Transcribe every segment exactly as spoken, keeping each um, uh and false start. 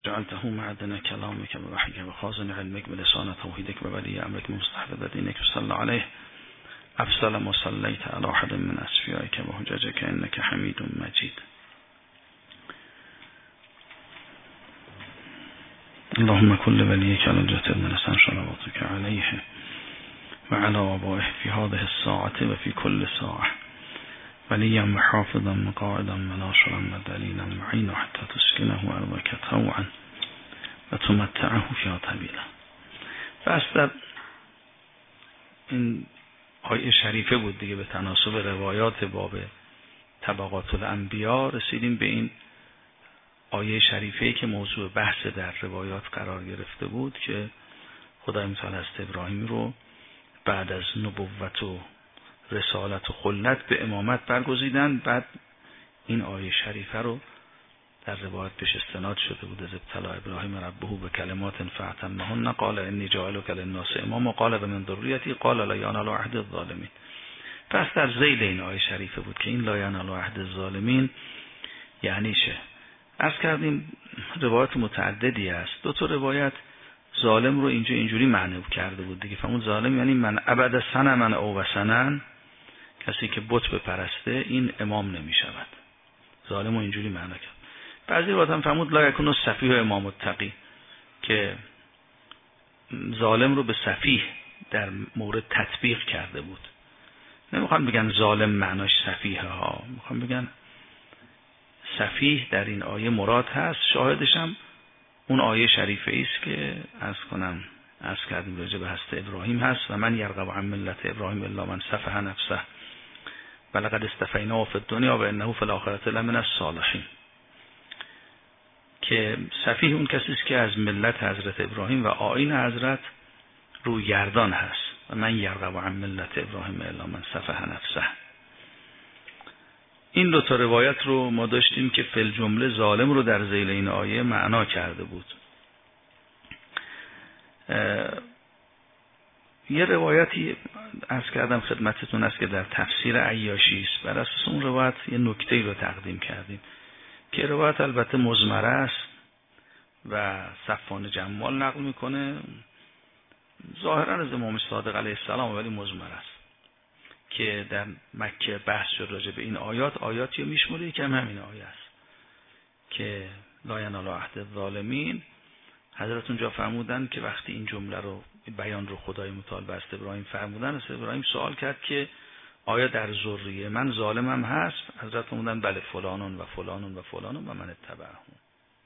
جعلته معدن كلامك بوحيك وخازن علمك بلسان توحيدك وولي أمرك مستحفظ دينك صلى عليه أفضل ما صليت على أحد من أصفيائك وحججك إنك حميد مجيد. اللهم كل وليك على الجهة من أسان صلواتك عليه وعلى آبائه في هذه الساعة وفي كل ساعة وليا وحافظا مقاعدا وناصرا ودليلا معينا حتى تسكنه أرضك طوعا وتمتعه فيها طويلا. فاصل این آیه شریفه بود دیگه. به تناسب روایات باب طبقات الانبیا رسیدیم به این آیه شریفه‌ای که موضوع بحث در روایات قرار گرفته بود که خدای متعال حضرت ابراهیم رو بعد از نبوت و رسالت و خلت به امامت برگزیدن. بعد این آیه شریفه رو در روایت پیش استناد شده بود: از ابتلا ابراهیم ربه به کلمات فاتمهن قال انی جاعلک للناس اماما قال و من ذریتی قال لا ینال عهد الظالمین. پس در ذیل این آیه شریفه بود که این لا ینال عهد الظالمین یعنی چه. عرض کردیم روایت متعددی است. دو تا روایت ظالم رو اینجا اینجوری معنی کرده بود دیگه. فهمون ظالم یعنی من عبد صنما او وثنا، کسی که بت بپرسته این امام نمی شود. ظالم رو اینجوری معنی کرد. بعضی روایت هم فهمود لا یکون السفیه امام التقی، که ظالم رو به سفیه در مورد تطبیق کرده بود. نمیخوام بگن ظالم معناش سفیه ها، میخوام بگن سفیه در این آیه مراد هست. شاهدش هم اون آیه شریفه است که عرض کنم عرض کردیم راجع به حضرت ابراهیم هست: و من یرغب عن ملت ابراهیم الا من سفه نفسه ولقد اصطفیناه فی الدنیا و انه فی الاخرة لمن الصالحین. که سفیه اون کسی است که از ملت حضرت ابراهیم و آیین حضرت رویگردان هست. و من یرغب عن ملت ابراهیم الا من سفه نفسه. این دو تا روایت رو ما داشتیم که فی الجمله ظالم رو در ذیل این آیه معنا کرده بود. یه روایتی عرض کردم خدمتتون است که در تفسیر عیاشی است. بر اساس اون روایت یه نکته‌ای رو تقدیم کردیم که روایت البته مضمره است و صفوان جمال نقل میکنه، ظاهرا از امام صادق علیه السلام، ولی مضمره است که در مکه بحث شد راجع به این آیات. آیاتی رو میشموره که هم همین آیه است که لا ینال عهد الظالمین. حضرت اونجا فرمودن که وقتی این جمله رو بیان رو خدای متعال به حضرت ابراهیم فرمودن، حضرت ابراهیم سوال کرد که آیا در ذریه من ظالمم هست؟ حضرت فرمودن بله، فلانون و فلانون و فلانون و من اتبعهم.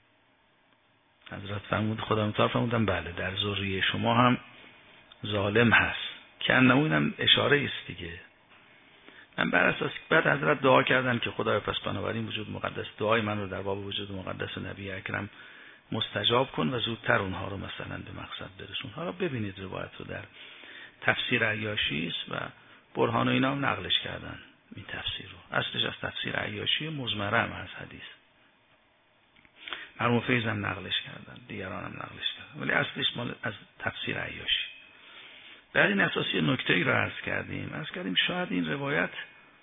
حضرت فرمود خدای متعال فرمودن بله، در ذریه شما هم ظالم هست، که انمونم اشاره است دیگه. من بر اساس بعد حضرت دعا کردن که خدای پس بنابراین وجود مقدس دعای من رو در باب وجود مقدس نبی اکرم مستجاب کن و زودتر اونها رو مثلا به مقصد برسون. حالا ببینید روایت رو در تفسیر عیاشی است و برهان و اینا هم نقلش کردن این تفسیر رو. اصلش از تفسیر عیاشی مضمره هم از حدیث. مرحوم فیض هم نقلش کردن، دیگران هم نقلش کردن، ولی اصلش مال از تفسیر عیاشی. در این اساسی نکته‌ای را عرض کردیم. عرض کردیم شاید این روایت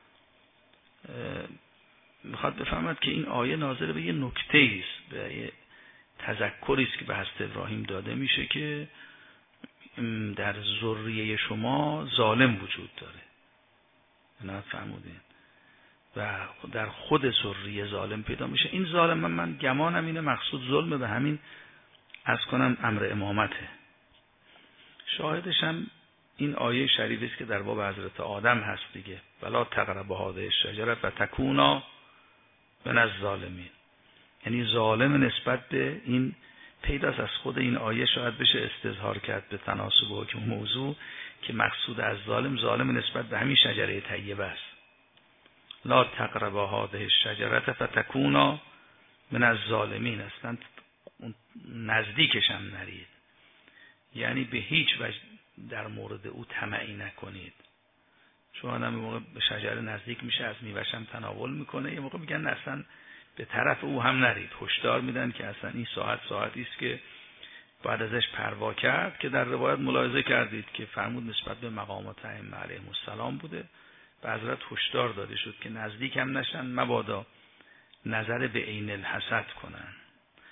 میخواد بفهمد که این آیه ناظر به یه نکته‌ای است، به یه تذکری است که به حضرت ابراهیم داده میشه که در ذریه شما ظالم وجود داره. نه فرمودین و در خود ذریه ظالم پیدا میشه. این ظالم من, من گمانم اینه مقصود ظلم به همین از کنم امر امامته. شاهدش هم این آیه شریفه است که در باب حضرت آدم هست دیگه: ولا تقربوا هذه الشجره فتکونا من الظالمین. یعنی ظالم نسبت به این پیداست از خود این آیه شاید بشه استظهار کرد به تناسب و حکم موضوع که مقصود از ظالم ظالم نسبت به همین شجره طیبه است. لا تقربوا هذه الشجره فتکونا من الظالمین. اصلا نزدیکش هم نرید، یعنی به هیچ وجه در مورد او طمعی نکنید. چون آدم یه موقع به شجره نزدیک میشه، از میوه‌ش هم تناول میکنه، یه موقع میگن اصلا به طرف او هم نرید. هشدار میدن که اصلا این ساعت ساعتی است که بعد ازش پروا کرد، که در روایت ملاحظه کردید که فرمود نسبت به مقامات ائمه علیهم السلام بوده. به حضرت هشدار داده شد که نزدیک هم نشن، مبادا نظر به عین الحسد کنن.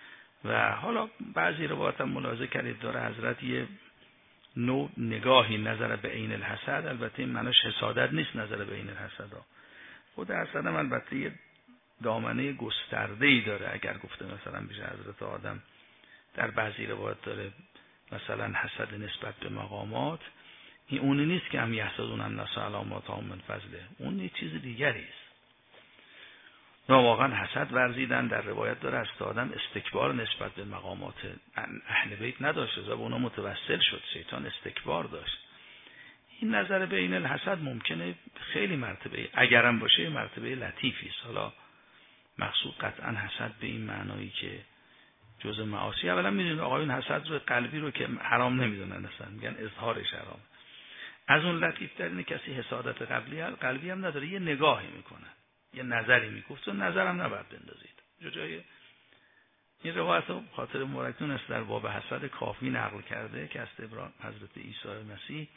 و حالا بعضی روایات هم ملاحظه کردید داره حضرت یه نوع نگاهی نظر به عین الحسد، البته این معناش حسادت نیست نظر به عین الحسد ها. خود حسد هم البته یه دامنه گسترده‌ای داره. اگر گفته مثلا بیشه حضرت آدم در بعضی روایات داره مثلا حسد نسبت به مقامات، این اونی نیست که هم یحسدون الناس علی ما آتاهم من فضله، اون یه چیز دیگری است. نه واقعا حسد ورزیدن در روایت داره از آدم استکبار نسبت به مقامات اهل بیت نداشت، و به اونا متوسل شد، شیطان استکبار داشت. این نظر به این الحسد ممکنه خیلی مرتبه اگرم باشه مرتبه لطیفی است. حالا مقصود قطعا حسد به این معنایی که جزء معاصی. اولا میدونید آقایون حسد رو قلبی رو که حرام نمیدونن، اصلا میگن اظهارش حرام. از اون لطیف تر اینه کسی حسادت قلبی قلبی هم نداره، یه نگاهی میکنه، یه نظری میگفت و نظرم نباید بندازید. جو جای این روایت رو خاطر مورکتون است در باب حسد کافی نقل کرده که از ابراهیم حضرت عیسی مسیح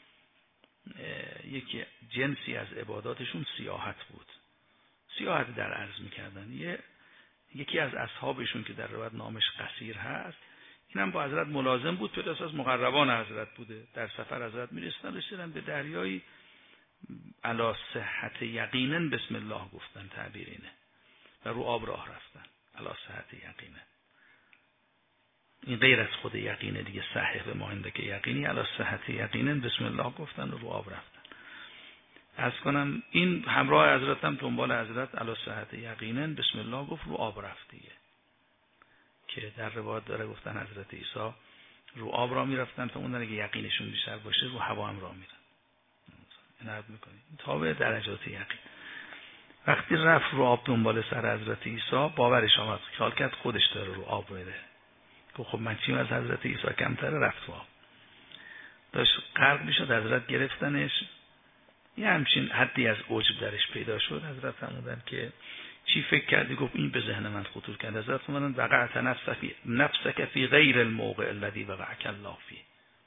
یکی جنسی از عباداتشون سیاحت بود. سیاحت در عرض میکردن. یه یکی از اصحابشون که در روایت نامش قصیر هست، اینم با حضرت ملازم بود، پدرش از مقربان حضرت بوده. در سفر حضرت میرسن رسیدن به دریایی، علی صحت یقینا بسم الله گفتن، تعبیر اینه، و رو آب راه رفتن. علی صحت یقینا، این غیر از خود یقینه دیگه، صحیح به ما اینده که یقینی، علی صحت یقینا بسم الله گفتن و رو آب رفتن. از کنم این همراه حضرت هم دنبال حضرت علی صحت یقینا بسم الله گفت، رو آب رفت دیگه، که در روایت داره گفتن حضرت عیسی رو آب را میرفتن تا اون دیگه یقینشون بیشتر باشه رو هوا هم را میرن. این عرض میکنیم تابع درجات یقین. وقتی رفت رو آب دنبال سر حضرت عیسی، باورش آمد، خیال کرد خودش داره رو آب میره. خب من چیم از حضرت عیسی کمتره، رفت رو آب. داشت غرق میشد، حضرت گرفتنش. یه همچین حدی از عجب درش پیدا شد. حضرت فرمودن که چی فکر کردی؟ گفت این به ذهن من خطور کرد. حضرت فرمودن وقعت نفسک فی غیر الموقع الذی وقعک الله فیه.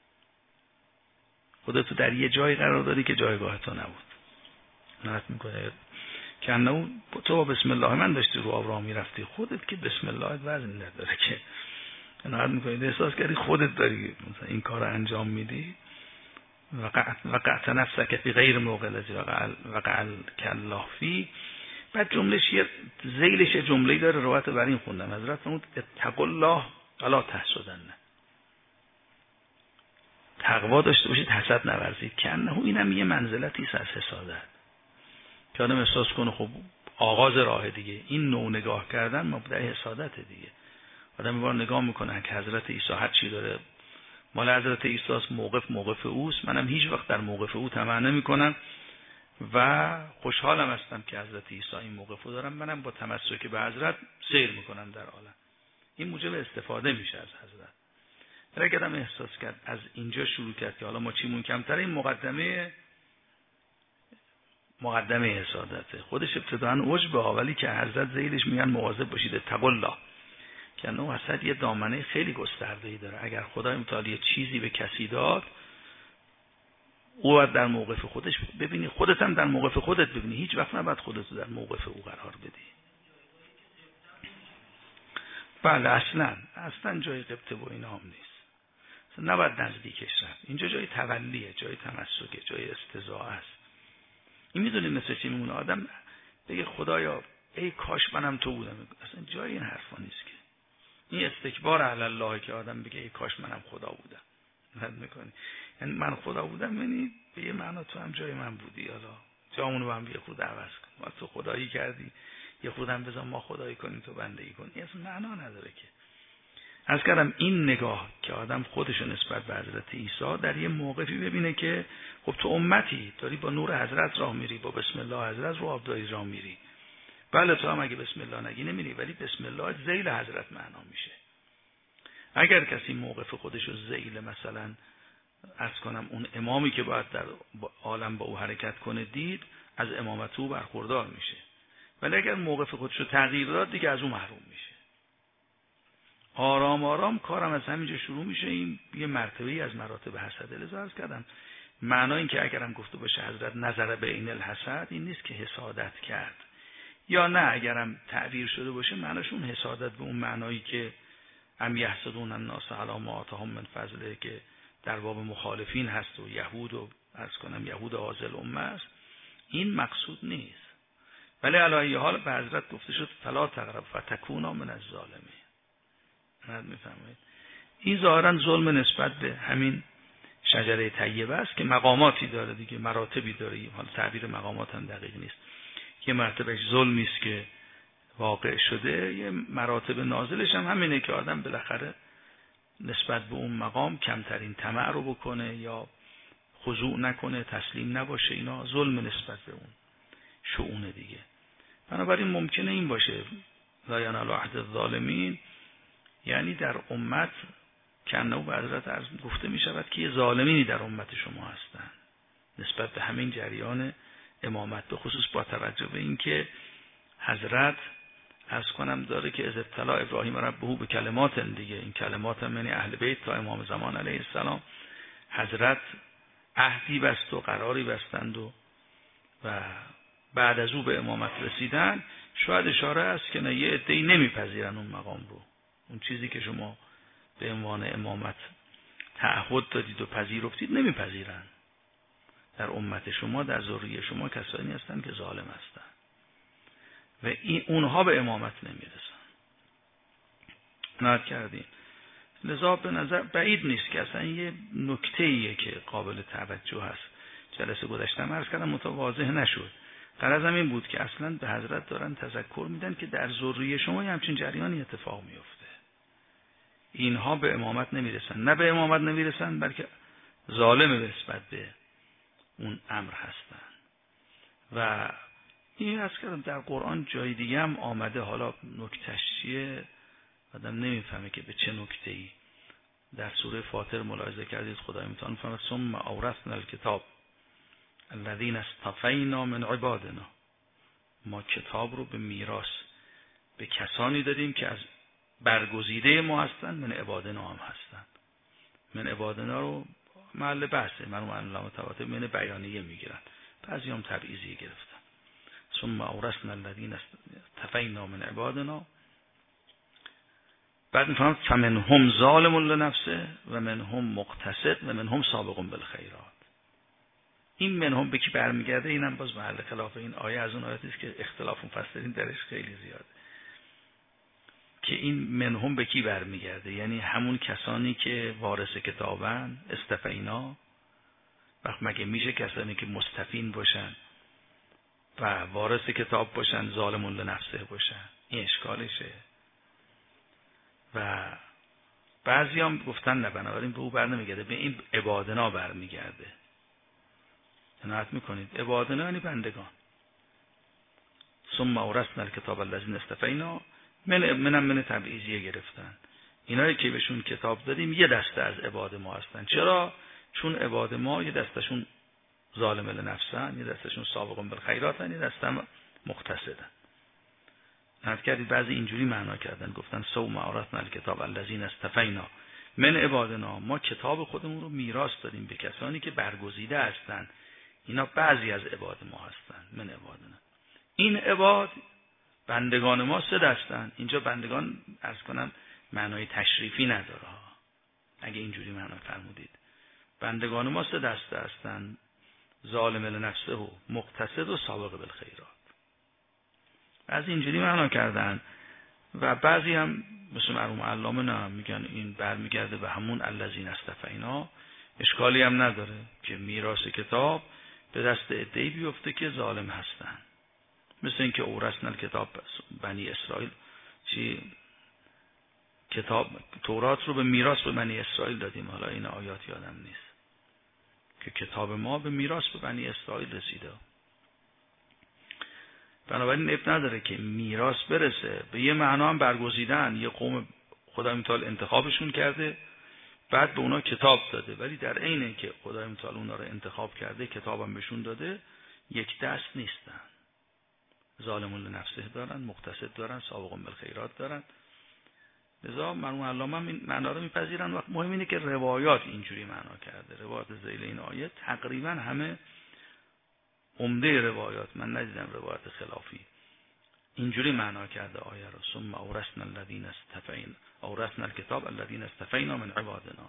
خودت در یه جای قرار دادی که جایگاه تو نبود. نهت میکنه که انه تو بسم الله من داشتی رو آب راه میرفتی، خودت که بسم الله وزن نداره که نهت میکنه احساس کردی خودت داری مثلا این کار انجام میدی. وقعت وقعت نفسک فی غیر الموقع الذی وقعک الله فیه. بعد جملهش یه ذیلش جمله‌ای داره، روایت بر این خوندم حضرت فرمود اتقوا الله ولا تحسدن. تقوا داشته باشید، حسد نورزید. که انه اینم یه منزلتی است از حسادت که آدم احساس کنه خب آغاز راه دیگه. این نوع نگاه کردن مبدأ حسادت دیگه. آدم میبار نگاه میکنه که حضرت عیسی هر چی داره مال حضرت عیسی است، موقف موقف اوست، منم هیچ وقت در موقف او طمع نمیکنم و خوشحالم هستم که حضرت عیسی این موقفو دارم، منم با تمسک به حضرت سیر میکنم در عالم. این موجب استفاده میشه از حضرت. در اگر هم احساس کرد از اینجا شروع کرد که حالا ما چیمون کمتره، این مقدمه مقدمه حسادته. خودش ابتداً عجبه، ولی که حضرت ذیلش میگن مواظب باشید اتقوا الله، که انه حسد یه دامنه خیلی گسترده‌ای داره. اگر خدای متعال چیزی به کسی داد، او باید در موقف خودش ببینی، خودت هم در موقف خودت ببینی، هیچ وقت نباید خودت در موقف او قرار بدی. بله اصلا اصلا جای قبطه و اینا هم نیست، نباید نزدیکش رفت. اینجا جای تولیه، جای تمسکه، جای استضاعه است. این میدونید مثل چی میمونه آدم بگه خدایا ای کاش منم تو بودم. اصلا جای این حرفا نیست که. این استکبار علی الله که آدم بگه ای کاش منم خدا بودم. ند میکنی یعنی من خدا بودم، یعنی به یه معنا تو هم جای من بودی، حالا جامونو با هم یه خود عوض کن. ما تو خدایی کردی، یه خودم بذار ما خدایی کنیم تو بندگی کنی. این اصلا معنا نداره که. از کردم این نگاه که آدم خودشو نسبت به حضرت عیسی در یه موقفی ببینه که خب تو امتی داری با نور حضرت راه میری، با بسم الله حضرت رو آبداری راه میری. بله تو هم اگه بسم الله نگی نمیری، ولی بسم الله ذیل حضرت معنا میشه. اگر کسی موقف خودشو ذیل مثلا از کنم اون امامی که باید در عالم با او حرکت کنه دید، از امامت او برخوردار میشه. ولی اگر موقف خودشو تغییر داد دیگه از اون محروم میشه. آرام آرام کارم از همینجا شروع میشه. این یه مرتبه‌ای از مراتب حسد. لذا عرض کردم معنی این که اگرم گفته باشه حضرت نظر به عین الحسد، این نیست که حسادت کرد، یا نه اگرم تعبیر شده باشه معناش اون حسادت به اون معنایی که ام یحسدون الناس علی ما آتاهم من فضله که در باب مخالفین هست و یهود و عرض کنم یهود حاضر امه است، این مقصود نیست. ولی علی ای حال به حضرت گفته شد فلا تقرب فتکونا من الظالمین. نه میفهمید این ظاهرا ظلم نسبت به همین شجره طیبه است که مقاماتی داره دیگه، مراتبی داره. حالا تعبیر مقامات هم دقیق نیست. یه مرتبهش ظلمی است که واقع شده، یه مراتب نازلش هم همینه که آدم بالاخره نسبت به اون مقام کمترین طمع رو بکنه یا خضوع نکنه، تسلیم نباشه. اینا ظلم نسبت به اون شؤون دیگه. بنابراین ممکنه این باشه لا ینال عهد الظالمین، یعنی در امت کنه و حضرت عرض گفته می شود که یه ظالمینی در امت شما هستن نسبت به همین جریان امامت، به خصوص با توجه به این که حضرت عرض کنم داره که از ابتلا ابراهیم ربه به کلمات دیگه، این کلمات هم یعنی اهل بیت تا امام زمان علیه السلام، حضرت عهدی بست و قراری بستند و و بعد از او به امامت رسیدن. شاید اشاره است که نه یه عده‌ای نمیپذیرن اون مقام رو، اون چیزی که شما به عنوان امامت تعهد دادید و پذیرفتید نمیپذیرن. در امت شما، در ذریه شما کسانی هستن که ظالم هستن و این اونها به امامت نمیرسن. نهاد کردیم. لذا به نظر بعید نیست که اصلا یه نکته‌ایه که قابل توجه هست. جلسه گذشته عرض کردم متواضح نشد. غرضم این بود که اصلا به حضرت دارن تذکر میدن که در ذریه شما همچین جریانی اتفاق میفته. اینها به امامت نمیرسن، نه به امامت نمیرسن بلکه ظالم نسبت به اون امر هستن. و این از کردم در قرآن جای دیگه هم آمده، حالا نکتهش چیه آدم نمیفهمه که به چه نکته‌ای. در سوره فاطر ملاحظه کردید خدای متعال میفرماید ثم اورثنا الکتاب الذین اصطفینا من عبادنا، ما کتاب رو به میراث به کسانی دادیم که از برگزیده ما هستن، من عبادنا هم هستن. من عبادنا رو محل بحثه، من و علامه تواتر من بیانیه میگیرن، بعضی هم تبعیضی گرفتن. ثم اورثنا الذین اصطفینا من عبادنا، بعد میفهمم فمنهم ظالم لنفسه و منهم مقتصد و منهم سابق بالخیرات. این منهم به کی برمیگرده؟ اینم باز محل خلاف. این آیه از اون آیاتی است که اختلاف مفسرین درش خیلی زیاده که این منهم به کی برمیگرده، یعنی همون کسانی که وارث کتابن استفینا. وقت مگه میشه کسانی که مستفین باشن و وارث کتاب باشن ظالمون لنفسه باشن؟ این اشکالشه. و بعضی هم گفتن نه، بنابراین به او بر نمیگرده، به این عبادنا برمیگرده. عنایت میکنید عبادنا یعنی بندگان. ثم اورثنا الکتاب الذین اصطفینا، من منم من تبعیضیه گرفتن. اینایی که بهشون کتاب دادیم یه دسته از عباد ما هستن. چرا؟ چون عباد ما یه دستشون ظالم لنفسن، یه دستشون سابقون بالخیراتن، یه دستم مقتصدن. نهاد کردید بعضی اینجوری معنا کردن، گفتن ثم اورثنا الکتاب الذین اصطفینا من عبادنا، ما کتاب خودمون رو میراث دادیم به کسانی که برگزیده هستن. اینا بعضی از عباد ما هستن، من عبادنا. این عباد بندگان ما سه دستن. اینجا بندگان عرض کنم معنای تشریفی نداره، اگه اینجوری معنا فرمودید. بندگان ما سه دسته هستن، ظالم لنفسه و مقتصد و سابق بالخیرات. بعضی اینجوری معنا کردن و بعضی هم مثل مرحوم علامه نه میگن این برمیگرده به همون الذین اصطفینا. اشکالی هم نداره که میراث کتاب به دست عده‌ای بیفته که ظالم هستن، مثل اینکه اورثنا الکتاب بنی اسرائیل چی کتاب تورات رو به میراث به بنی اسرائیل دادیم. حالا این آیات یادم نیست که کتاب ما به میراث به بنی اسرائیل رسیده. بنابراین اب نداره که میراث برسه. به یه معنا هم برگزیدن، یه قوم خدای متعال انتخابشون کرده بعد به اونا کتاب داده، ولی در عین که خدای متعال اونا رو انتخاب کرده کتابم بهشون داده، یک دست نیستن. ظالمون لنفسه دارن، مقتصد دارن، سابقون بالخیرات دارن. لذا مرحوم علامه این معنا رو میپذیرن. وقت مهم اینه که روایات اینجوری معنا کرده. روایات ذیل این آیه تقریبا همه، عمده روایات، من ندیدم روایت خلافی، اینجوری معنا کرده آیه رو. ثم اورثنا الذین استفینا اورثنا الکتاب الذین استفینا من عبادنا.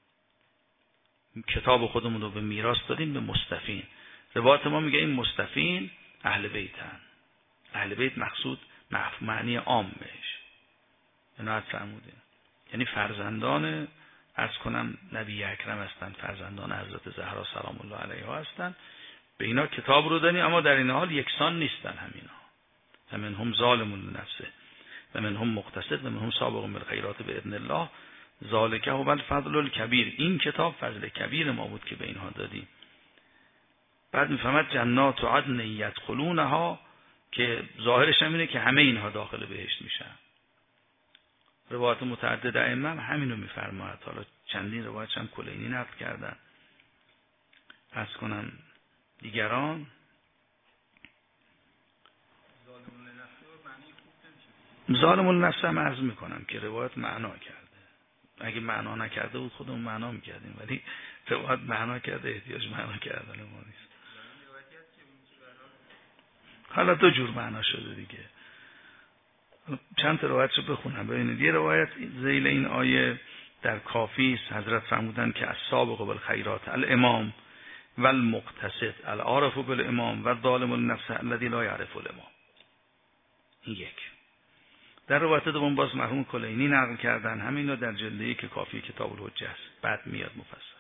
کتاب خودمون رو به میراث دادیم به مستفین. روایت ما میگه این مستفین اهل بیتن. اهل بیت مقصود معنی عام بهش. اینا فرمودین. یعنی فرزندان عرض کنم نبی اکرم هستند، فرزندان حضرت زهرا سلام الله علیها هستند. به اینا کتاب رو دادیم، اما در این حال یکسان نیستن همینا. و منهم ظالم لنفسه و منهم مقتصد و منهم سابق بالخیرات باذن الله ذالک هو الفضل الکبیر. این کتاب فضل کبیر ما بود که به اینها دادیم. بعد میفهمد جنات عدن یدخلونها، که ظاهرش هم اینه که همه اینها داخل بهشت میشن. روایات متعدد ائمه هم همینو میفرماید. حالا چندین روایت هم کلینی نقل کردن. پس کنن دیگران ظالم النفس هم عرض میکنم که روایت معنا کرده. اگه معنا نکرده بود خودمون معنا میکردیم، ولی روایت معنا کرده، احتیاج معنا کردن ما نیست. حالا دو جور معنا شده دیگه. چند تا روایت رو بخونم ببینید. یه روایت ذیل این آیه در کافی است. حضرت فرمودن که السابق بالخیرات الامام و المقتصد العارف بالامام و الظالم النفس الذی لا یعرف الامام. این یک. در روایت دوم باز مرحوم کلینی نقل کردن، همین رو در جلده که کافی کتاب الحجه است. بعد میاد مفصل.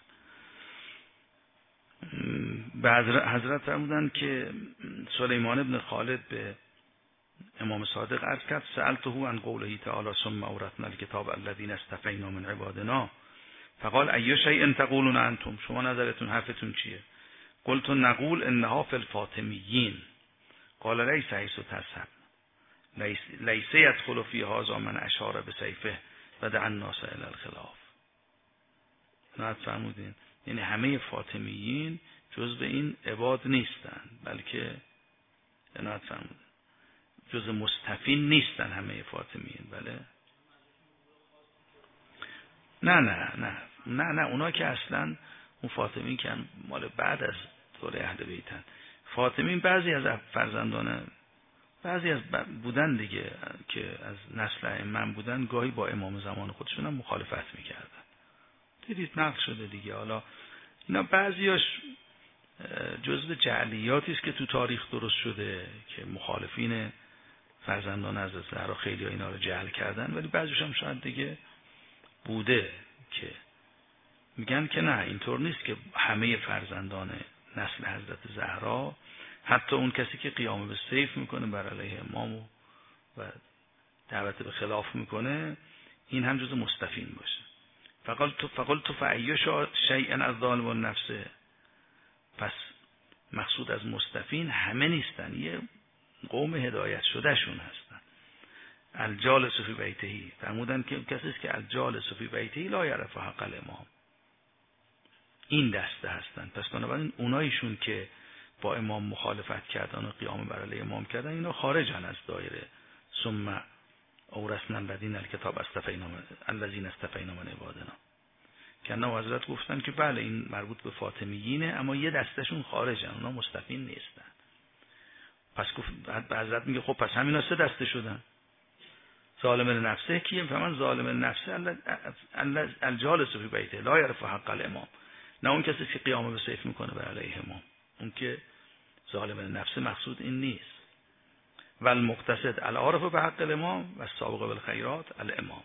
بعد حضرت فرمودن که سلیمان ابن خالد به امام صادق عرض کرد سألته عن قوله تعالی ثم اورثنا الکتاب الذین استفینا من عبادنا فقال ای شیء تقولون انتم، شما نظرتون حرفتون چیه؟ قلت نقول انها فی الفاطمیین. قال لیس حیث تذهب لیس یدخل فی هذا من اشار بسیفه و دعا الناس الی الخلاف. نه فرمودین یعنی همه فاطمیین جزء این عباد نیستن، بلکه نه فرمودین جزء مستفین نیستن همه فاطمیین. بله نه نه نه نه نه اونا که اصلا اون فاطمیین که مال بعد از دوره اهل بیتن. فاطمیین بعضی از فرزندان بعضی از بودن دیگه که از نسل ائمه بودن، گاهی با امام زمان خودشون هم مخالفت میکردن. دیدید نقل شده دیگه. حالا اینا بعضیاش جزء جعلیاتی است که تو تاریخ درست شده که مخالفین فرزندان حضرت زهرا خیلی ها اینا رو جعل کردن، ولی بعضیش هم شاید دیگه بوده که میگن که نه اینطور نیست که همه فرزندان نسل حضرت زهرا، حتی اون کسی که قیام به سیف میکنه بر علیه امام و دعوت به خلاف میکنه، این هم جزء مستفین باشه. فقال تو فقال تو فعیش شیئا از ظالم النفس. پس مقصود از مستفین همه نیستن، یه قوم هدایت شده شون هستن. الجالس فی بیتهی فرمودن که کسی است که الجالس فی بیتهی لا یعرف حق الامام. این دسته هستن. پس بنابراین اونایشون که با امام مخالفت کردن و قیام بر علیه امام کردن، اینا خارجن از دایره. ثم اورثنا الذین الکتاب استفینا الذین استفینا من عبادنا. که نه حضرت گفتن که بله این مربوط به فاطمیینه، اما یه دستشون خارجن، اونا مستفین نیستن. پس گفت بعد حضرت میگه خب پس همینا سه دسته شدن. ظالم النفسه کیه؟ فمن ظالم النفسه الجالس فی بیته لا یعرف حق الامام. نه اون کسی که قیام به سیف میکنه بر علیه امام، اون که ظالم النفسه مقصود این نیست. و المقتصد العارف به حق الامام و السابق بالخیرات الامام.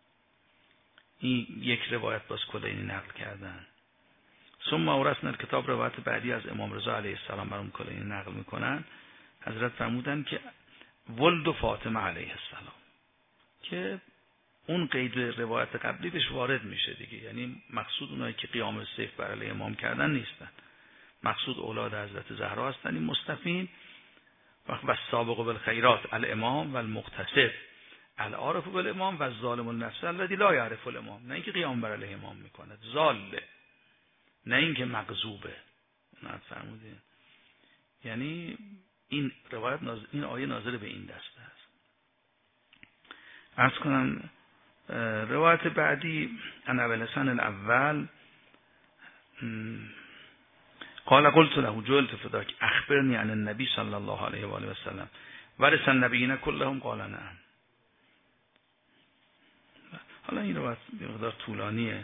این یک روایت باز کلینی نقل کردن. ثم اورثنا الکتاب روایت بعدی از امام رضا علیه السلام برام کلینی نقل میکنن. حضرت فرمودن که ولد فاطمه علیه السلام، که اون قید روایت قبلی بهش وارد میشه دیگه. یعنی مقصود اونایی که قیام سیف بر علیه امام کردن نیستن، مقصود اولاد حضرت زهرا هستن. این مستفین و السابق بالخیرات الامام و المقتصد العارف بالامام و الظالم النفس الذی لا یعرف الامام. نه اینکه قیام بر علیه امام میکنه ضاله، نه اینکه مغضوبه. نه فرمودین یعنی این روایت ناظر، این آیه ناظر به این دسته است. عرض کنم روایت بعدی ان ابوالحسن الاول قال قلت له جلت فداك اخبرني عن النبي صلى الله عليه و آله و سلم ورث النبیین کلهم قال نعم. حالا این روایت یه مقدار طولانیه.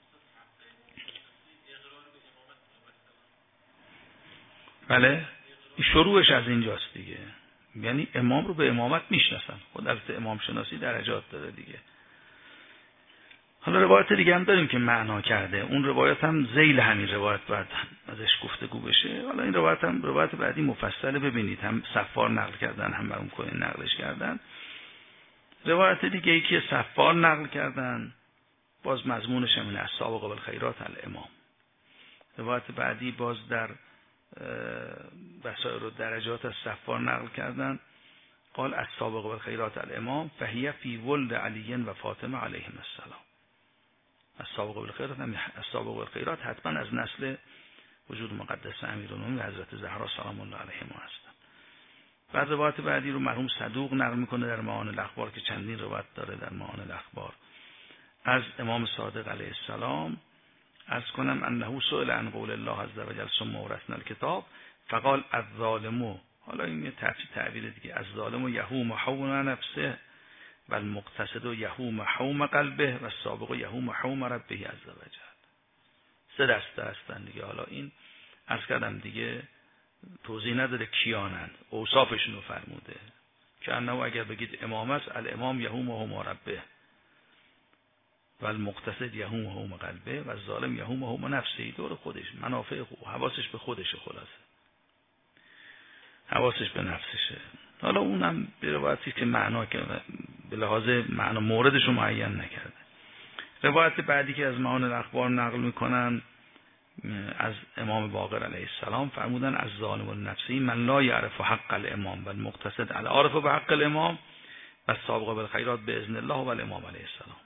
بله شروعش از اینجاست دیگه، یعنی امام رو به امامت میشناسن. خود از امام شناسی درجات داره دیگه. حالا روایت دیگه هم داریم که معنا کرده، اون روایت هم ذیل همین روایت باید ازش گفتگو بشه. حالا این روایت هم روایت بعدی مفصله، ببینید هم صفار نقل کردن هم برام کوین نقلش کردن. روایت دیگه ای که صفار نقل کردن باز مضمونش همین السابق بالخیرات الامام. روایت بعدی باز در بسائر و درجات از صفار نقل کردن، قال السابق بالخیرات الامام فهی فی ولد علی و فاطمه علیهم السلام. السابق بالخیرات هم السابق بالخیرات حتما از نسل وجود مقدس امیرالمومنین حضرت زهرا سلام الله علیها هستن. بعد روایت بعدی رو مرحوم صدوق نقل میکنه در معانی الاخبار که چندین روایت داره در معانی الاخبار از امام صادق علیه السلام. از کنم انه سئل عن قول الله عز وجل ثم ورثنا الکتاب فقال الظالم، حالا این یه تعبیر دیگه، الظالم یهوم حوم نفسه و المقتصد یهوم حوم قلبه و السابق یهوم حوم ربه عز وجل. سه دسته هستن دیگه. حالا این عرض کردم دیگه توضیح نداره کیانند، اوصافشون رو فرموده که انه اگر بگید امام است الامام یهوم حوم ربه و المقتصد یهوم حوم قلبه و الظالم یهوم حوم نفسه، دور خودش منافع خود، حواسش به خودشه، خلاصه حواسش به نفسشه. حالا اونم به روایتی که معنا که به لحاظ معنا موردش رو معین نکرده. روایت بعدی که از معانی الاخبار نقل میکنن از امام باقر علیه السلام فرمودن از ظالم النفسی من لا یعرف حق الامام و المقتصد العارف به حق الامام و السابق بالخیرات باذن الله و الامام علیه السلام.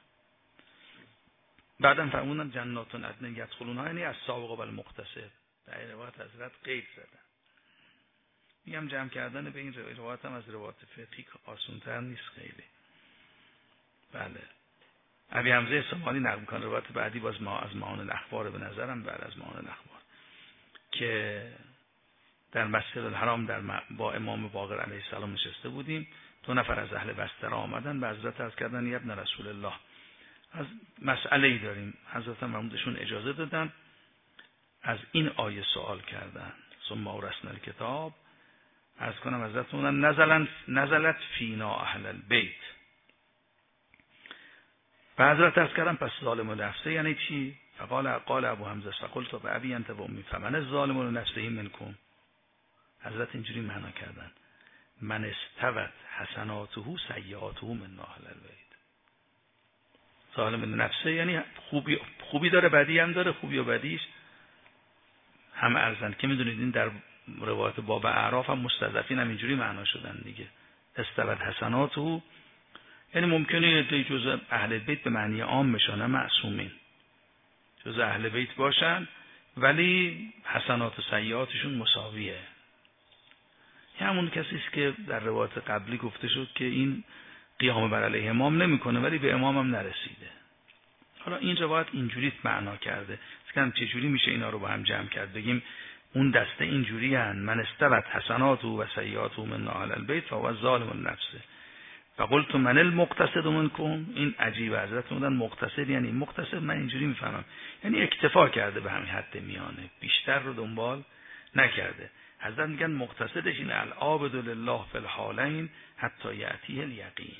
بعدم فرمودن جنات عدن یدخلونها، یعنی از سابق و المقتصد. در روایت حضرت قید زدن. میگم جمع کردن به این روایت هم از روایت فقهی آسان‌تر نیست خیلی. بله. ابی حمزه سمالی نقل می‌کنه روایت بعدی باز ما از معانی الاخبار، به نظرم بعد از معانی الاخبار که در مسجد الحرام در با امام باقر علیه السلام نشسته بودیم، دو نفر از اهل بصره آمدن و حضرت عرض کردن یا ابن رسول الله از مسئله‌ای داریم. حضرت محمودشون اجازه دادن، از این آیه سوال کردن ثم اورثنا الکتاب. عرض کنم حضرت اون نزلن نزلت فینا اهل البیت. و حضرت عرض کردن پس ظالم نفسه یعنی چی؟ فقال قال ابو حمزه فقلت بابی انت و امی فمن الظالم لنفسه منکم. حضرت اینجوری معنا کردن من استوت حسناته سیئاته من اهل البیت. ظالم نفسه یعنی خوبی خوبی داره بدی هم داره، خوبی و بدیش هم ارزن که میدونید این در روایت باب اعراف هم مستضعفین هم اینجوری معنا شدن دیگه. استوت حسناته یعنی ممکنه یه جزء اهل بیت به معنی عام بشن، نه معصومین، جزء اهل بیت باشن ولی حسنات و سیئاتشون مساویه. همون کسی است که در روایت قبلی گفته شد که این قیام بر علیه امام نمیکنه ولی به امام هم نرسیده. حالا این روایت اینجوری معنا کرده. مثلا چه جوری میشه اینا رو با هم جمع کرد؟ بگیم اون دسته اینجوری ان من استوت حسنات و سیئات من اهل البیت و هو ظالم النفس فقلت من المقتصد منکم. این عجیب، حضرت بودن مقتصد یعنی مقتصد، من اینجوری میفهمم یعنی اکتفا کرده به همین حد میانه، بیشتر رو دنبال نکرده. حضرت میگن مقتصدش این العابد لله فی الحالین حتی یأتیه الیقین.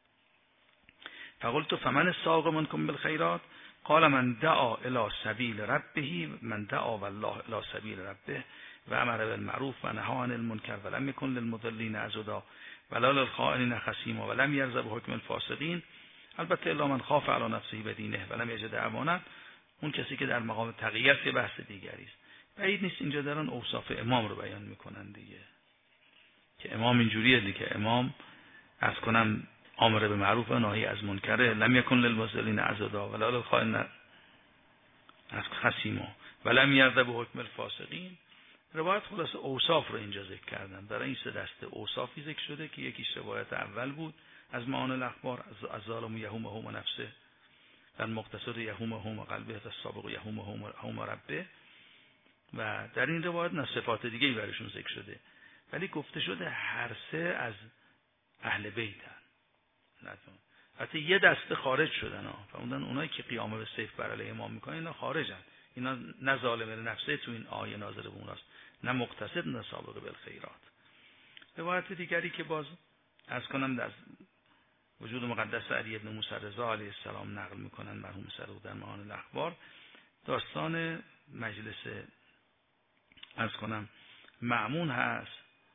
فقلت فمن السابق منکم بالخیرات قال من دعا الی سبیل ربه من دعا والله الی سبیل ربه و امر بالمعروف و نهی عن المنکر ولم یکن للمضلین عضدا ولا للخائنین خصیما ولم یرضى بحکم الفاسقین. البته الا من خاف علی نفسه بدینه ولم یجد امانا، اون کسی که در مقام تقیت یه بحث دیگری است. بعید نیست اینجا دارن اوصاف امام رو بیان میکنن دیگه، که امام اینجوریه دیگه. امام از کنم امر به معروف و نهی از منکر، لم یکن للمضلین عضدا ولا للخائنین از خصیما ولم یرضى بحکم الفاسقین. روایت خلاص اوصاف رو اینجا ذکر کردن. برای این سه دسته اوصافی ذکر شده که یکیش روایت اول بود از معانی الاخبار از ظالم یهوم حوم نفسه و المقتصد یهوم حوم قلبه و السابق یهوم حوم ربه، و در این روایت نه صفات دیگه‌ای براشون ذکر شده ولی گفته شده هر سه از اهل بیتن. حتی یه دسته خارج شدن ها، فرمودن اونایی که قیام به سیف بر علیه امام میکنن اینا خارجن، اینا نه ظالم نفسه تو این آیه ناظر به اوناست، نه مقتصد، نه سابق بالخیرات. روایت دیگری که باز از کنم از وجود مقدس علی ابن موسی رضا علیه السلام نقل میکنن مرحوم صدوق در معانی الاخبار، داستان مجلس از کنم مأمون هست.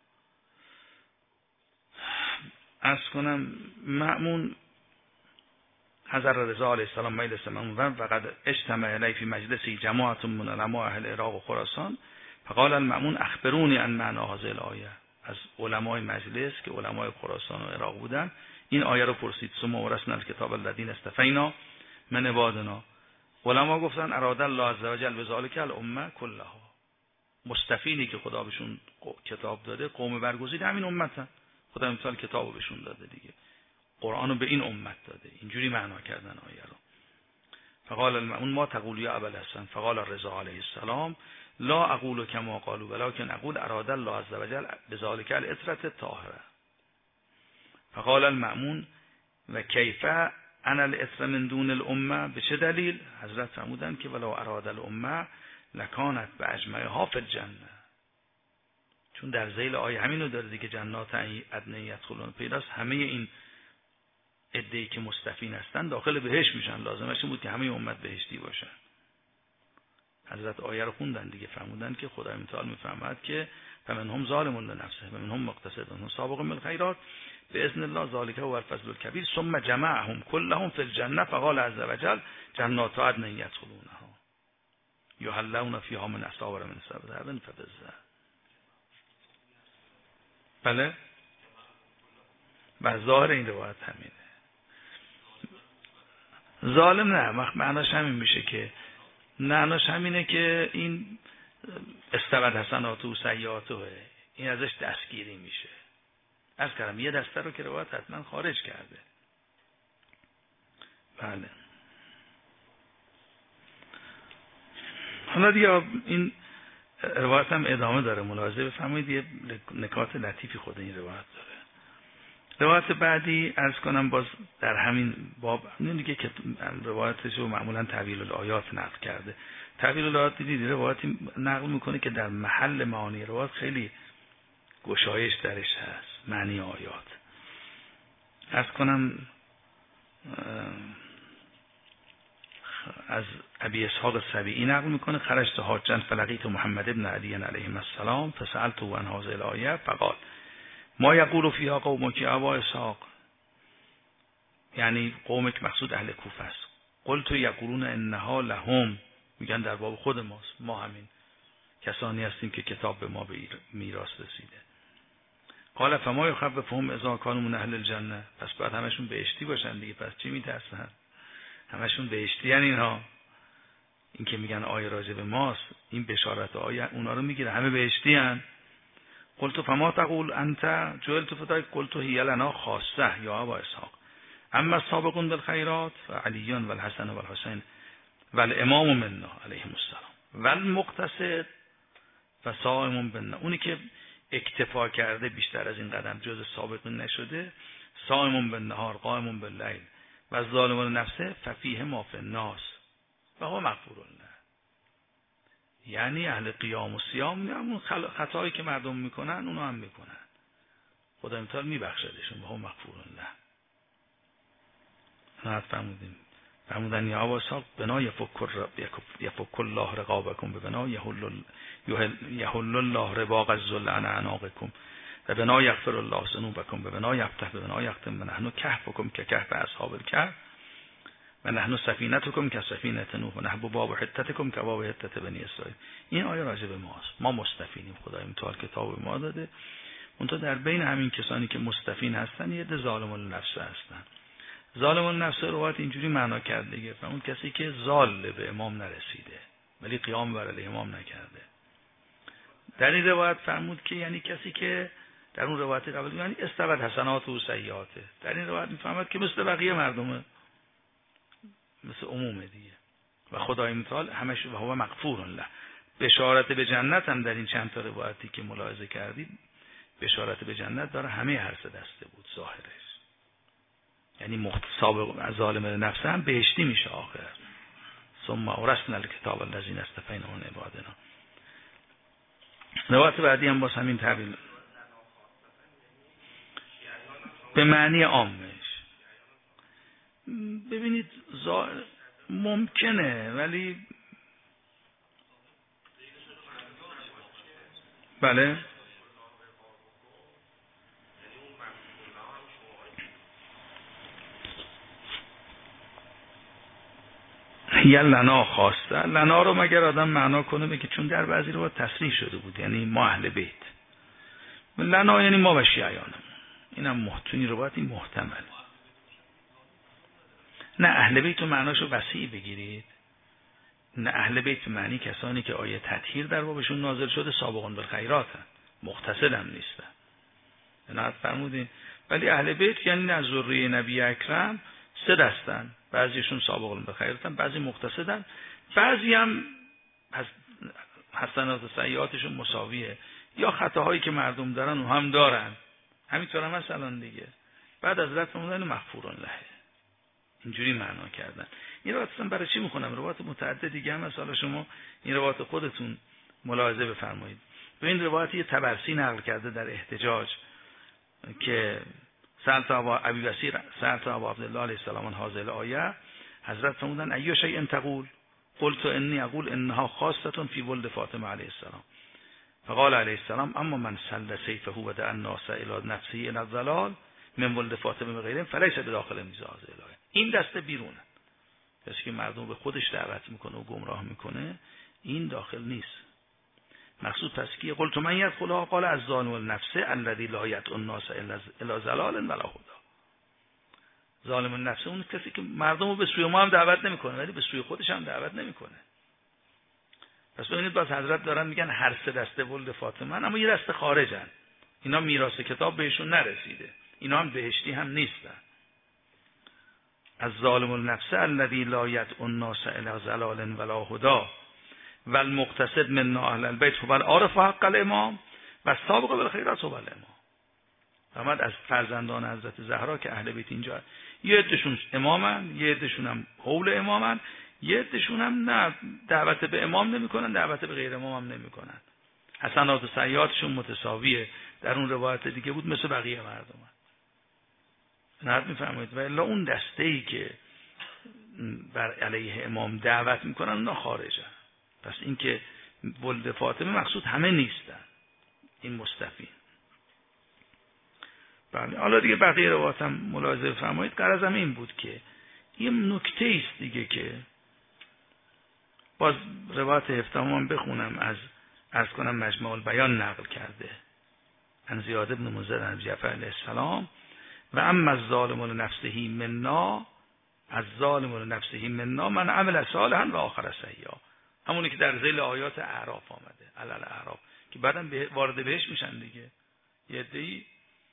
از کنم مأمون حضرت رضا علیه السلام مجلس مأمون و فقد اجتمع الیه فی مجلسی جماعت من علماء اهل عراق و خراسان فقال المأمون اخبرونی عن معنی هذه الآیه. از علمای مجلس که علمای خراسان و عراق بودن این آیه رو پرسید. ثم ورثنا الکتاب الذین اصطفینا من عبادنا. علما گفتن اراد الله عز وجل بذلک الامه کلها. مستفینی که خدا بهشون کتاب داده قوم برگزیده همین امتن. خدا مثال کتابو بهشون داده دیگه، قرآنو به این امت داده. اینجوری معنا کردن آیه رو. فقال المأمون ما تقول یا ابا الحسن؟ فقال الرضا علیه السلام لا اقول كما قالوا ولكن اقول اراد الله عز وجل بذلك العترة الطاهرة. فقال المأمون و کیف انا العترة من دون الامه؟ به چه دلیل؟ حضرت فرمودند که ولو اراد الامه لکانت باجمعها فی الجنه. چون در ذیل آیه همینو داره دیگه، جنات عدن یدخلون پیداست، همه این عده‌ای که مستفین هستن داخل بهشت میشن، لازمش این بود که همه امت بهشتی باشن. حضرت آیه رو خوندن دیگه، فرمودن که خدای متعال میفرماید که فمنهم ظالم لنفسه و منهم مقتصد و سابق بالخیرات باذن الله ذلک هو الفضل الکبیر ثم جمعهم كلهم فی الجنه فقال عز وجل جنات عدن یدخلونها یحلون فیها من اساور من ذهب فبزه. بله و ظاهر این روایت همینه. ظالم نه، معناش همین میشه که معناش همینه که این استبد حسنات و سیئاته، این ازش دستگیری میشه. از کردم یه دسته رو که روایت حتما خارج کرده. بله. حالا دیگه این روایت هم ادامه داره، ملاحظه بفرمایید، یه نکات لطیفی خود این روایت داره. روایت بعدی عرض کنم باز در همین باب، این دیگه که روایتش رو معمولا تعویل الآیات نقل کرده. تعویل الآیات دیدید روایتی نقل میکنه که در محل معانی روایت خیلی گشایش درش هست، معنی آیات. عرض کنم از ابی اسحاق السبیعی نقل میکنه خرجت حاجا فلقیت محمد ابن علی علیه السلام فسألته عن هذه الآیه فقال ما یقول فیها قومک ابا اسحاق، یعنی قومک مقصود اهل کوفه است. قلت یقولون انها لهم، میگن در باب خود ماست، ما همین کسانی هستیم که کتاب به ما به میراث رسیده. قال فما یخوفهم اذا كانوا من اهل الجنه، پس بعد همشون بهشتی باشن دیگه، پس چی میترسن؟ همشون بهشتی ان اینها. این که میگن آیه راجع به ماست، این بشارت آیه اونا رو میگیره، همه بهشتی ان. قلت فما تقول انت؟ جئلت فتای قلت هي لنا خاصه یا ابا اسحاق اما السابقون بالخيرات فعليون والحسن والحسين والامام منا علیهم السلام والمقتصد فصائم بنا. اونی که اکتفا کرده بیشتر از این قدم جز سابقون نشده، صائم بالنهار قائم باللیل و ظالم نفسه ففیه ما فی الناس و هو مغفور له. یعنی اهل قیام و صیام همون خطایی که مردم میکنن اونو هم میکنن، خدا امتحال میبخشدشون و هو مغفور له. نه فرمودیم فرمودن یا ابا اسحاق بنا یفک الله رقابکم به بنا یحل الله رباق الذل عن اعناقکم و بنا یغفر الله ذنوبکم به بنا یفتح به بنا یختم و نحن کهفکم که کهف اصحاب الکهف و نحن سفینتکم که سفینه نوح و نحن باب حتتکم که باب حتت بنی اسرائیل. این آیه راجع به ماست، ما مستفینیم، خدای متعال کتاب ما داده. اونتا در بین همین کسانی که مستفین هستن یه ده ظالم النفس هستن. ظالم النفس روایت اینجوری معنا کرده دیگه، اون کسی که ظال به امام نرسیده ولی قیام بر علیه امام نکرده. در این روایت فرمود که یعنی کسی که در اون روایت قبل یعنی استبد حسنات و سیئاته، در این روایت میفهمد که مثل بقیه مردمه، مثل عمومه دیگه و خدای متعال همش و هو مغفور له. بشارت به جنت هم در این چند تا روایتی که ملاحظه کردید بشارت به جنت داره همه هر سه دسته بود ظاهرش، یعنی سابق از ظالم نفس هم بهشتی میشه آخر. ثم اورثنا الکتاب الذین اصطفینا من عبادنا. روایت بعدی هم باز همین تعبیر به معنی عامش. ببینید زا... ممکنه ولی بله یا لنا خواسته. لنا رو مگر آدم معنا کنه بگه چون در بعضی رو تصریح شده بود یعنی ما اهل بیت. لنا یعنی ما و شیعیانم. اینم محتونی روایتی محتمل. نه اهل بیت رو معناشو وسیع بگیرید. نه اهل بیت معنی کسانی که آیه تطهیر در بابشون نازل شده سابقون بالخیرات هستند، مقتصد هم نیستن. نه فرمودین. ولی اهل بیت یعنی از ذریه نبی اکرم سه دستن، بعضیشون سابقون بالخیراتن، بعضی مقتصدن، بعضی هم حسنات و سیئاتشون مساویه، یا خطاهایی که مردم دارن و هم دارن. همینطور هم مثلا دیگه بعد از رد فرمودن مغفور له، اینجوری معنا کردن. این روایت اصلا برای چی میخونم؟ روایت متعدد دیگه هم هست، حالا شما این روایت خودتون ملاحظه بفرمایید. به این روایت یه طبرسی نقل کرده در احتجاج که سألت ابا ابی بصیر سألت ابا عبدالله علیه السلام عن هذه الآیه، حضرت فرمودن ایو شیء تقول؟ قلت انی اقول انها خاصه فی ولد فاطمه علیه السلام. فقال علیه السلام اما من سل سیفه و دعا الناس الی نفسه الی الضلال من ولد فاطمه و غیرهم فلیس بداخل میزه هذه الآیه. این دسته بیرونه، کسی که مردم به خودش دعوت میکنه و گمراه میکنه این داخل نیست. مقصود پس کیه؟ قلت من یدخلها قال از ظالم النفس الذی لا یدعو الناس الی ضلال ولا هدی. ظالم النفس اون کسی که مردم رو به سوی ما هم دعوت نمیکنه ولی به سوی خودش هم دعوت نمیکنه. پس ببینید باز حضرت دارن میگن هر سه دسته ولد فاطمه اما یه دسته خارجن، اینا میراث کتاب بهشون نرسیده، اینا هم بهشتی هم نیستن. از ظالم النفس الذی لا یدعو الناس الی ضلال ولا هدی والمقتصد من اهل البیت هو العارف حق الامام و السابق بالخیرات هو الامام. فرمود از فرزندان حضرت زهرا که اهل بیت اینجا یه عدهشون امامن، یه عدهشون هم حول امامن، یه عدهشون هم نه دعوت به امام نمیکنن، دعوت به غیر امام هم نمیکنن. حسنات و سیئاتشون متساویه. در اون روایت دیگه بود مثل بقیه مردم. نه میفهمید؟ و الا اون دسته‌ای که بر علیه امام دعوت میکنن اونا خارجن. پس این که ولد فاطمه مقصود همه نیستن، این مستفید. بله حالا دیگه بقیه روایات هم ملاحظه فرمایید. غرضم این بود که یه نکته است دیگه که باز روایت هفدهم هم بخونم، از عرض کنم مجمع البیان نقل کرده عن زیاد بن منذر عن جعفر علیه السلام و اما الظالم لنفسه منا از ظالم لنفسه منا من عمل صالحا و آخر سیئا، همونی که در ذیل آیات اعراف آمده علل اعراف که بعدم وارد بهش میشن دیگه. یه عده‌ای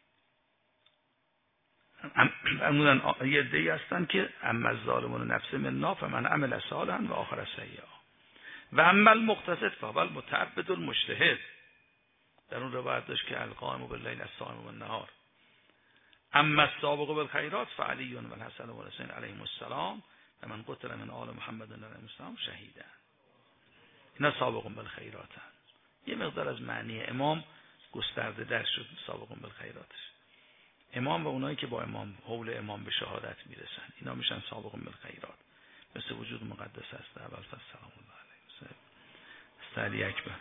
فرمودن یه عده‌ای هستن که اما الظالم لنفسه منا فمن عمل صالحا و آخر سیئا و اما المقتصد فهو المتعبد المجتهد. در اون روایت داشت که القائم باللیل الصائم بالنهار. اما السابق بالخیرات فعلی و الحسن و الحسین علیهم السلام و من قتل من آل محمد علیهم السلام شهیدن. اینا سابقون بالخیراتن. یه مقدار از معنی امام گسترده در شد. سابقون بالخیراتش امام و اونایی که با امام حول امام به شهادت میرسن اینا میشن سابقون بالخیرات. مثل وجود مقدس است اول فصل سلام الله علیه استعلی اکبر.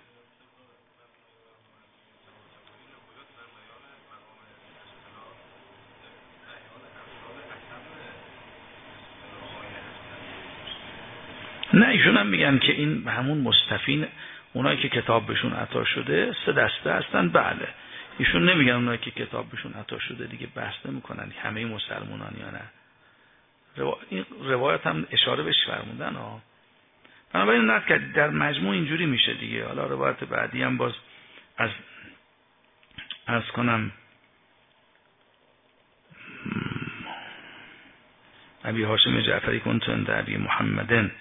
نه ایشون هم میگن که این همون مستفین اونایی که کتاب بهشون عطا شده سه دسته هستن. بله ایشون نمیگن اونایی که کتاب بهشون عطا شده دیگه بحث نمیکنن همه مسلمانان یا نه. روا... این روایت هم اشاره بهش فرمودن ها. بنابراین نه که در مجموع اینجوری میشه دیگه. حالا روایت بعدی هم باز از از کنم ابی هاشم جعفری کنت عند ابی محمدن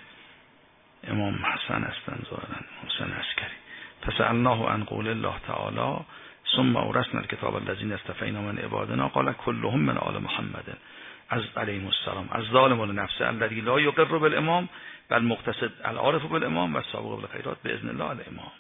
امام حسن هستن ظاهرا حسین عسکری. پس الله عن قول الله تعالی ثم اورثنا الکتاب الذین اصطفینا من عبادنا قال كلهم من آل محمد از علیهم السلام از ظالم لنفسه الذی لا یقر بالامام بل مقتصد العارف بالامام و سابق بالخیرات باذن الله الامام.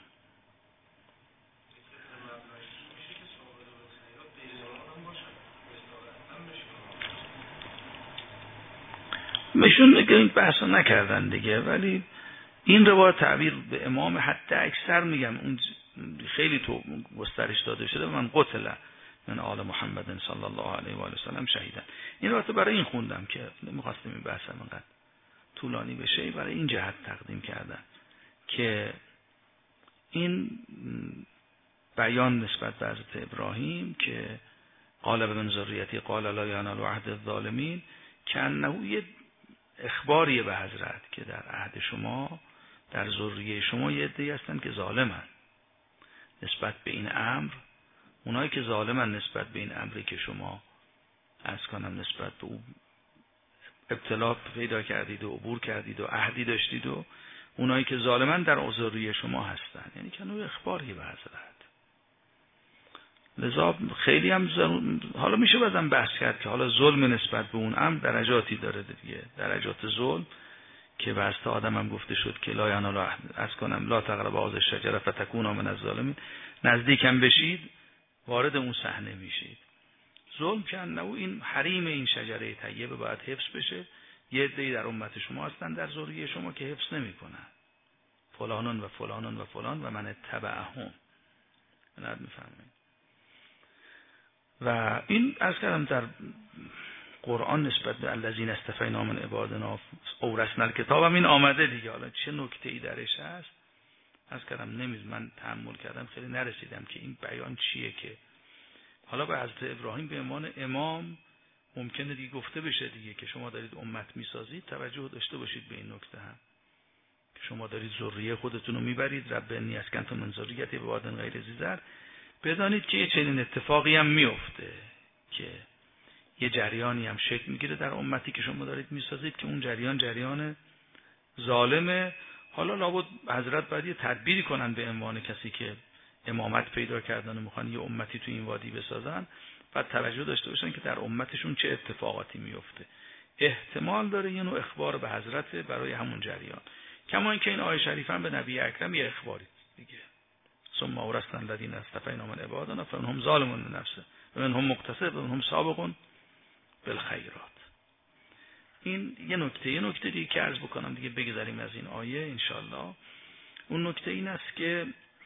مشون این بحثو نکردن دیگه، ولی این روایت تعبیر به امام حتی اکثر میگم اون خیلی تو گسترش داده شده من قتل من آل محمد صلی الله علیه و آله و سلم شهیدن. این روایت برای این خوندم که نمیخواستم این بحثم انقدر طولانی بشه، برای این جهت تقدیم کردن که این بیان نسبت به حضرت ابراهیم که قال من ذریتی قال لا ینال عهد الظالمین که انه یه اخباریه به حضرت که در عهد شما در ذریه شما یه عده‌ای هستن که ظالمن نسبت به این امر. اونایی که ظالمن نسبت به این امری که شما عرض کنم نسبت به او ابتلا پیدا کردید و عبور کردید و عهدی داشتید و اونایی که ظالمن در ذریه شما هستن، یعنی که نوع اخباری به حضرت. لذا خیلی هم زر... حالا میشه بازم بحث کرد که حالا ظلم نسبت به اون امر درجاتی داره دیگه، درجات ظلم که واسط آدم هم گفته شد که لا ینال از کنم لا تقربوا هذه الشجره فتکونا من الظالمین، نزدیکم بشید وارد اون صحنه میشید. ظلم که انه این حریم این شجره طیبه باید حفظ بشه، یه عده‌ای در امت شما هستن در ذریه شما که حفظ نمیکنن، فلانون و فلانون و فلان و من تبعهم. نه میفهمید؟ و این از کردم در قرآن نسبت به الذین اصطفینا من عبادنا اورثنا الکتاب هم این آمده دیگه. حالا چه نکته‌ای درش هست از کردم نمیز من تأمل کردم خیلی نرسیدم که این بیان چیه که حالا به حضرت ابراهیم به عنوان امام ممکنه دیگه گفته بشه دیگه که شما دارید امت میسازید، توجه داشته باشید به این نکته هم که شما دارید ذریه خودتون رو میبرید. رب انی اسکنت من ذریتی بواد غیر ذی زرع. بدانید که یه چنین اتفاقی هم میفته که یه جریانی هم شکل میگیره در امتی که شما دارید میسازید که اون جریان جریان ظالمه. حالا لابد حضرت باید یه تدبیری کنن به عنوان کسی که امامت پیدا کردن و میخوان یه امتی تو این وادی بسازن، بعد توجه داشته باشن که در امتشون چه اتفاقاتی میفته. احتمال داره یه نوع اخبار به حضرت برای همون جریان، کما اینکه این آیه شریفه هم به نبی اکرم یه اخباری دیگه. ثم اورثنا الذین اصطفینا من عبادنا فمنهم ظالم لنفسه و منهم مقتصد و منهم سابق بالخیرات. این یه نکته یه نکته دیگه که عرض بکنم دیگه بگذاریم از این آیه انشالله. اون نکته این است که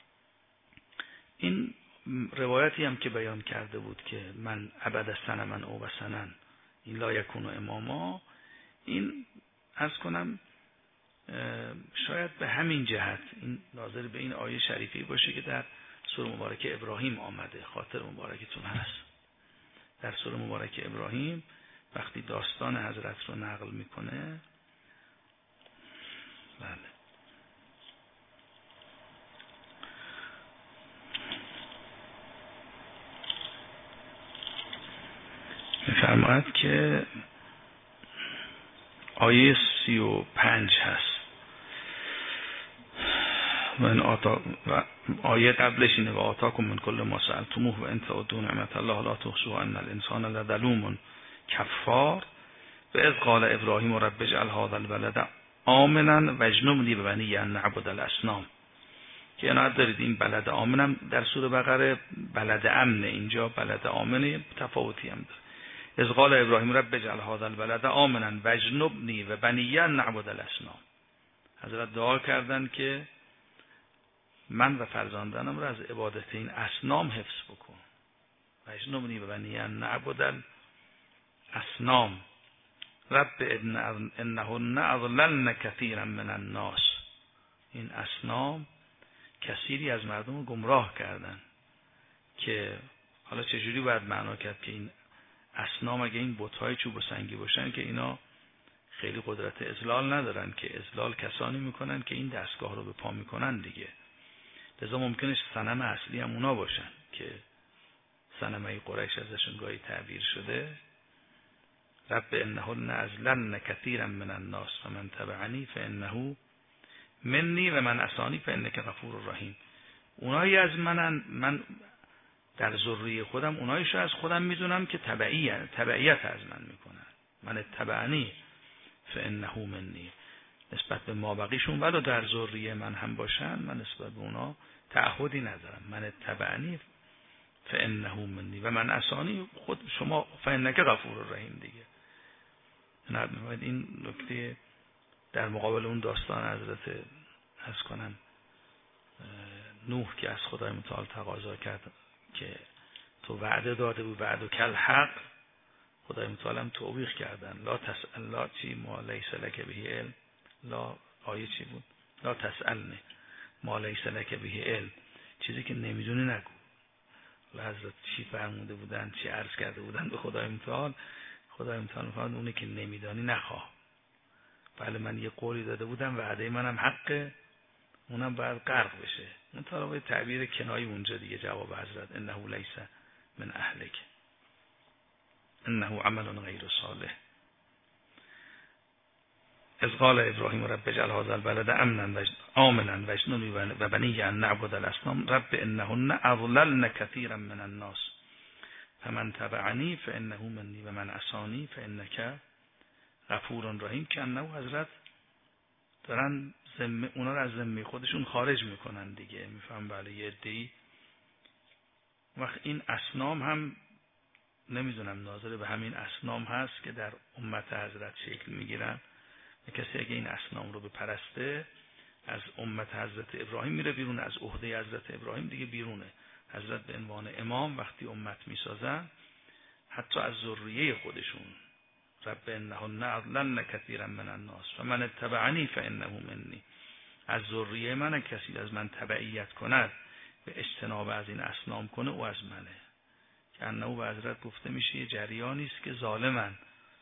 این روایتی هم که بیان کرده بود که من عبد سنمن او و سنن این لا یکون اماما، این عرض کنم شاید به همین جهت این ناظر به این آیه شریفی باشه که در سوره مبارکه ابراهیم آمده. خاطر مبارکتون هست در سوره مبارکه ابراهیم وقتی داستان حضرت رو نقل میکنه، بله میفرماید که آیه سی و پنج هست و این آتا و آیه قبلش اینه و آتاکم من کل ما سألتموه و ان تعدوا نعمت الله لا تحصوها ان الانسان لظلوم کفار و اذ قال ابراهیم رب اجعل هذا البلد آمنا واجنبنی ببنی ان نعبد الاصنام. که عنایت دارید این بلد آمنم در سوره بقره بلد امنه، اینجا بلد آمنه تفاوتی هم داره. اذ قال ابراهیم رب اجعل هذا البلد آمنا واجنبنی و بنی ان نعبد الاصنام. حضرت دعا کردن که من و فرزندانم را از عبادت این اصنام حفظ بکن. واجنبنی و بنی ان نعبد الاصنام رب انهن اضللن کثیرا من الناس. این اصنام کثیری از مردم رو گمراه کردن. که حالا چجوری باید معنا کرد که این اصنام اگه این بت‌های چوب و سنگی باشن که اینا خیلی قدرت اذلال ندارن، که اذلال کسانی میکنن که این دستگاه رو به پا میکنن دیگه. لذا ممکنه صنم اصلی هم اونا باشن که صنمه قریش ازشون گاهی تعبیر شده. رب انهن اضللن کثیرا من الناس فمن تبعنی فانه منی و من عصانی فانک غفور رحیم. اونایی از منن من در ذریه خودم اونایشو از خودم میدونم که تبعی تبعیت از من میکنن. من اتبعنی فانه منی، نسبت به مابقیشون ولو در ذریه من هم باشن من نسبت به اونا تعهدی ندارم. من اتبعنی فانه منی و من عصانی خود شما فانک غفور رحیم دیگه. نه این نکته در مقابل اون داستان حضرت از کنم نوح که از خدای متعال تقاضا کرد که تو وعده داده بود وعده کل حق، خدای متعال هم توبیخ کردن لا تسأل لا چی ما لیس لک به علم، لا آیه چی بود لا تسألنی ما لیس لک به علم، چیزی که نمیدونی نگو. حضرت چی فرموده بودن چی عرض کرده بودن به خدای متعال؟ خدای متعال فرمود اونی که نمیدانی نخواه. بله من یه قولی داده بودم وعده منم حقه، اونم باید غرق بشه. اون طالبه تعبیر کنایی اونجا دیگه جواب حضرت انه لیس من اهلک انه عمل غیر صالح. اذ قال ابراهیم رب اجعل هذا البلد امنا و آمنا واجنبنی و بنی ان نعبد الاصنام رب انهن اضللن كثيرا من الناس فمن تبعنی فانه منی و من عصانی فانک غفور رحیم. که انه حضرت دارن ذمه اونا رو از ذمه خودشون خارج میکنن دیگه. میفهم بله یه عده‌ای وقت این اصنام هم نمیدونم ناظر به همین اصنام هست که در امت حضرت شکل میگیرن. کسی اگه این اصنام رو بپرسته از امت حضرت ابراهیم میره بیرون، از عهده حضرت ابراهیم دیگه بیرونه. حضرت به عنوان امام وقتی امت میسازن حتی از ذریه خودشون رب انهن اضللن كثيرا من الناس فمن اتبعنی فانه منی، از ذریه من کسی از من تبعیت کند به اجتناب از این اصنام کنه او از منه. که انه به حضرت گفته میشه یه جریانی است که ظالمن،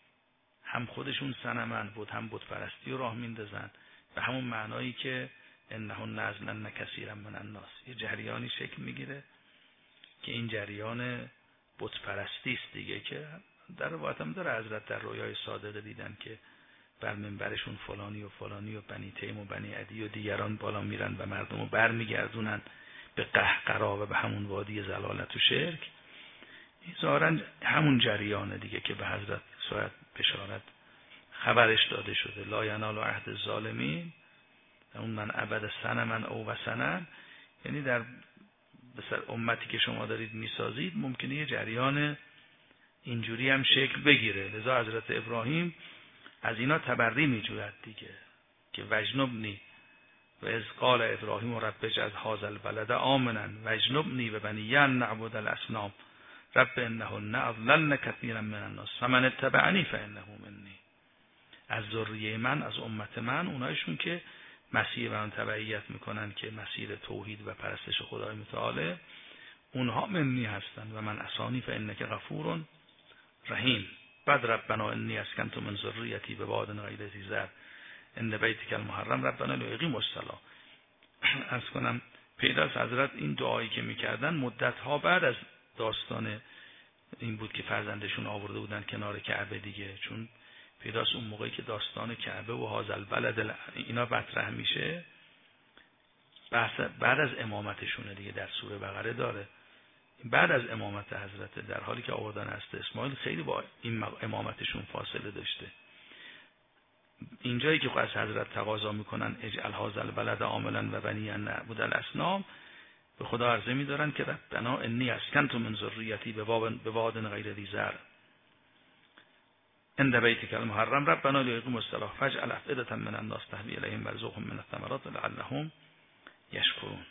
هم خودشون صنمن بود هم بت پرستی رو راه میندازن به همون معنایی که انهن اضللن كثيرا من الناس. یه جریانی شکل میگیره که این جریان بت پرستی است دیگه، که در روایت هم داره حضرت در رویای صادقه دیدن که بر منبرشون فلانی و فلانی و بنی تیم و بنی عدی و دیگران بالا میرن و مردم رو بر میگردونن به قهقرا و به همون وادی ضلالت و شرک. این ظاهراً همون جریانه دیگه که به حضرت صورت بشارت خبرش داده شده لا ینال عهد الظالمین اون من عبد صنما او وثنا. یعنی در بسر امتی که شما دارید میسازید ممکنه یه جریان اینجوری هم شکل بگیره. لذا حضرت ابراهیم از اینا تبری میجوید دیگه که وجنبنی و اذ قال ابراهیم رب اجعل هذا البلد آمنا وجنبنی و بنی ان نعبد الاصنام رب انهن اضللن كثيرا من الناس فمن اتبعنی فانه منی. از ذریه من از امت من اونایشون که مسیر به آن تبعیت میکنن که مسیر توحید و پرستش خدای متعال اونها منی هستند و من عصانی فانک غفور رحیم. بعد ربنا انی اسکنت من ذریتی بواد غیر ذی زرع عند بیتک المحرم ربنا لیقیموا الصلاة. از کنم پیداست حضرت این دعایی که میکردن مدت ها بعد از داستان این بود که فرزندشون آورده بودن کنار کعبه دیگه، چون پیداست اون موقعی که داستان کعبه و هذا البلد اینا مطرح میشه بعد از امامتشونه دیگه، در سوره بقره داره بعد از امامت حضرت، در حالی که آوردن است اسماعیل خیلی با این امامتشون فاصله داشته. اینجایی که از حضرت تقاضا میکنن اجعل هذا البلد آمنا و بنی ان نعبد الاصنام، به خدا عرضه می‌دارن که ربنا انی اسکنت من ذریتی بواد غیر ذی زرع عند بیتک المحرم ربنا لیقیموا الصلاة فاجعل افئدة من الناس تهوی الیهم وارزقهم من الثمرات لعلهم یشکرون.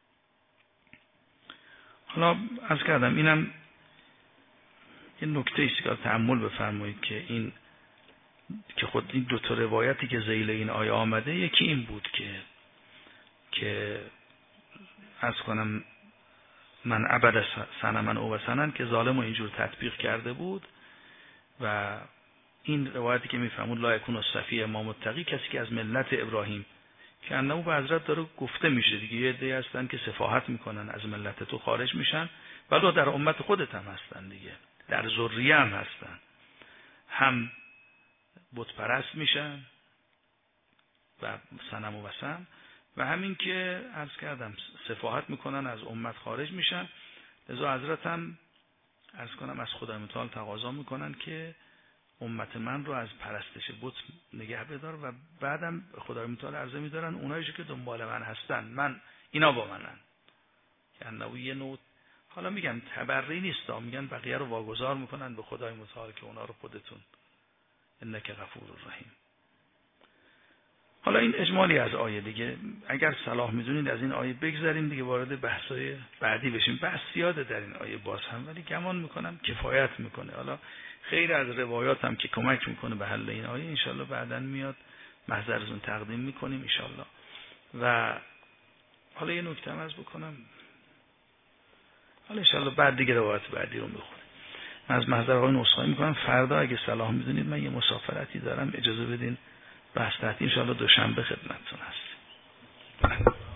حالا عرض کردم اینم یه نکته ایست که تأمل بفرمایید که این که خود این دو تا روایتی که ذیل این آیه آمده، یکی این بود که که عرض کنم من عبد صنما او وثنا که ظالم و اینجور تطبیق کرده بود، و این روایتی که میفهمون لا یکون الصفی امام متقی کسی که از ملت ابراهیم که انه به حضرت داره گفته میشه دیگه، یه عده‌ای هستن که سفاهت میکنن از ملت تو خارج میشن ولی در امت خودت هم هستن دیگه، در ذریه هم هستن، هم بت پرست میشن و صنم و وثن و همین که عرض کردم سفاهت میکنن از امت خارج میشن. ازا حضرت هم عرض کنم از خدای متعال تقاضا میکنن که امت من رو از پرستش بت نگه بدار و بعدم خدای متعال عرضه میدارن اونایی که دنبال من هستن من اینا با منن. یعنی یه نوع حالا میگن تبرئه نیست، میگن بقیه رو واگذار میکنن به خدای متعال که اونا رو خودتون انک غفور رحیم. حالا این اجمالی از آیه دیگه، اگر صلاح میدونید از این آیه بگذریم دیگه وارد بحث‌های بعدی بشیم. بحث زیاده در این آیه باز هم، ولی گمان میکنم کفایت میکنه. حالا خیر از روایات هم که کمک میکنه به حل این آیه، انشالله بعداً میاد محضرتون تقدیم میکنیم انشالله. و حالا یه نکته هم از بکنم، حالا انشالله بعد دیگه روایت بعدی رو بخونیم. من از محضر آقای عذرخواهی میکنم، فردا اگه صلاح میدونید من یه مسافرتی دارم، اجازه بدین بحث تحتی انشالله دوشنبه خدمتتون هست.